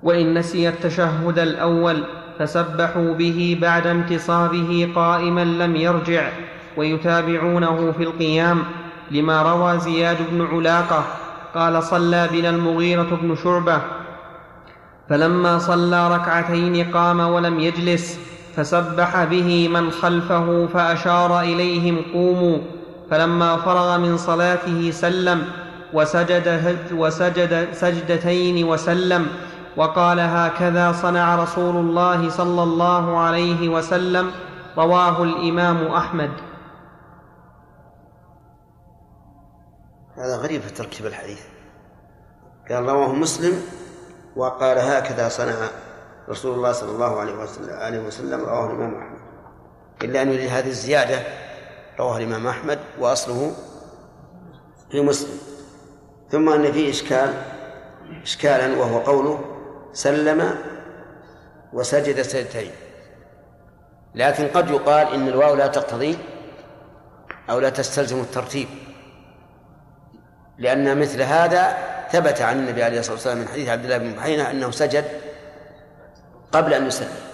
وإن نسي التشهد الأول فسبحوا به بعد انتصابه قائما لم يرجع، ويتابعونه في القيام، لما روى زياد بن علاقة قال صلى بنا المغيرة بن شعبة فلما صلى ركعتين قام ولم يجلس، فسبح به من خلفه فأشار إليهم قوموا، فلما فرغ من صلاته سلم وسجد سجدتين وسلم، وقال هكذا صنع رسول الله صلى الله عليه وسلم. رواه الإمام أحمد. هذا غريب في تركيب الحديث، قال رواه مسلم وقال هكذا صنع رسول الله صلى الله عليه وسلم. رواه الإمام أحمد، إلا أن هذه الزيادة رواه الإمام أحمد وأصله في مسلم. ثم أن فيه إشكالا وهو قوله سلم وسجد سجدتين، لكن قد يقال إن الواو لا تقتضي أو لا تستلزم الترتيب، لأن مثل هذا ثبت عن النبي عليه الصلاة والسلام من حديث عبد الله بن بحينة أنه سجد قبل أن يسلم.